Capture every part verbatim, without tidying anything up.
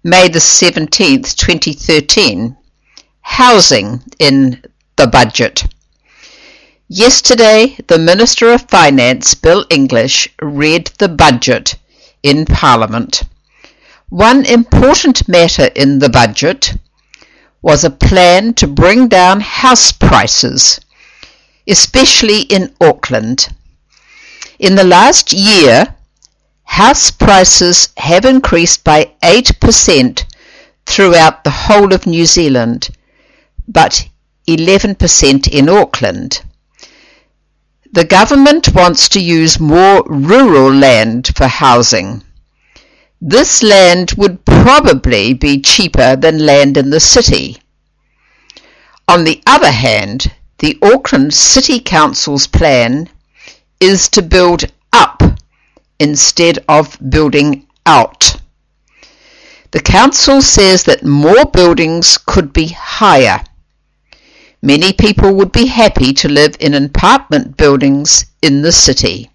May the seventeenth, twenty thirteen. Housing in the budget. Yesterday, the Minister of Finance, Bill English, read the budget in Parliament. One important matter in the budget was a plan to bring down house prices, especially in Auckland. In the last year, house prices have increased by eight percent throughout the whole of New Zealand, but eleven percent in Auckland. The government wants to use more rural land for housing. This land would probably be cheaper than land in the city. On the other hand, the Auckland City Council's plan is to build up instead of building out. The council says that more buildings could be higher. Many people would be happy to live in apartment buildings in the city.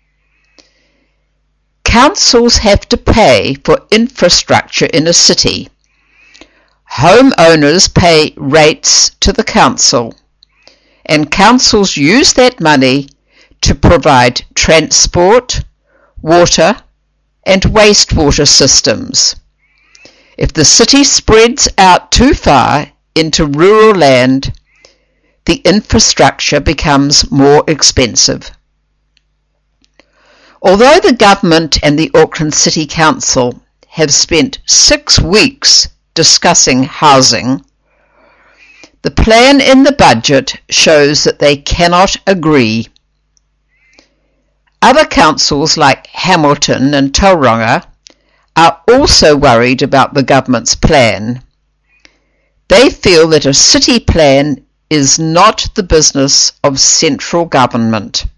Councils have to pay for infrastructure in a city. Homeowners pay rates to the council, and councils use that money to provide transport, water, and wastewater systems. If the city spreads out too far into rural land, the infrastructure becomes more expensive. Although the government and the Auckland City Council have spent six weeks discussing housing, the plan in the budget shows that they cannot agree. Other councils like Hamilton and Tauranga are also worried about the government's plan. They feel that a city plan is not the business of central government.